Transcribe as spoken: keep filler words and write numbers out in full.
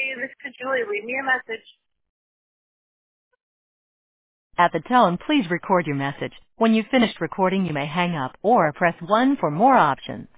you. This is Julie. Leave me a message. At the tone, please record your message. When you've finished recording, you may hang up or press one for more options.